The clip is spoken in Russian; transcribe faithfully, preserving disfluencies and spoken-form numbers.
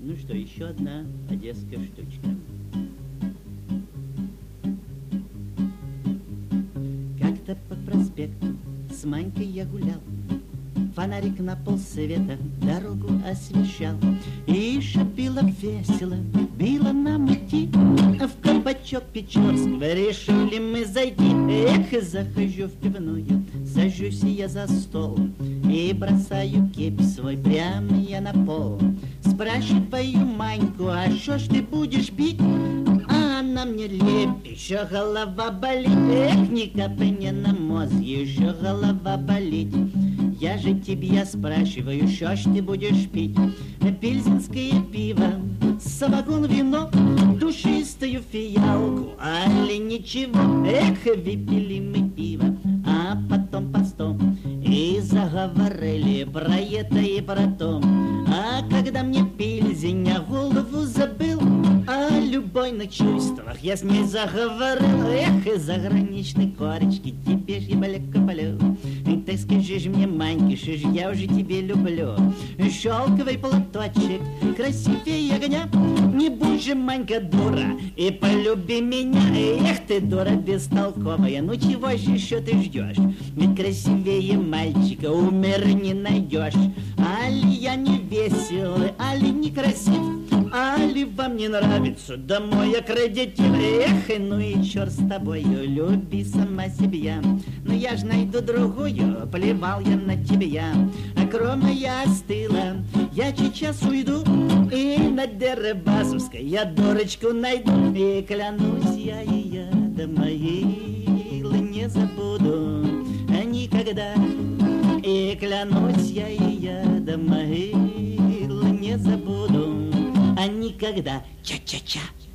Ну что, еще одна одесская штучка. Как-то по проспекту с Манькой я гулял, фонарик на полсвета дорогу освещал. И еще было весело, было нам идти в кабачок Печорского. Решили мы зайти. Эх, захожу в пивную, сажусь я за стол и бросаю кепь свой прямо я на пол. Спрашиваю Маньку, а что ж ты будешь пить? А она мне лепит, еще голова болит. Эх, ни капли не на мозг, еще голова болит. Я же тебя спрашиваю, что ж ты будешь пить? Пильзенское пиво, самогон, вино, душистую фиалку, али ничего. Эх, выпили мы пиво, а потом по сто и заговорили про это и про то. А когда мне пильзень, я голову забыл о любовных чувствах, я с ней заговорил. Эх, заграничной корочки, тебе ж я баляка полю. Ты скажи ж мне, Маньки, что ж я уже тебе люблю. Шелковый платочек красивее огня. Не будь же, Манька, дура, и полюби меня. Эх, ты дура бестолковая, ну чего же еще ты ждешь? Ведь красивее мальчика у мира не найдешь. Али я не веселый, али не красив, али вам не нравится домой аккредитив. Эх, ну и черт с тобою, люби сама себя. Но я ж найду другую, плевал я на тебя. А кроме я остыла, я сейчас уйду и на Дерибасовской я дурочку найду. И клянусь я ее до могилы не забуду никогда. И клянусь я ее до могилы не забуду, а никогда. Ча-ча-ча.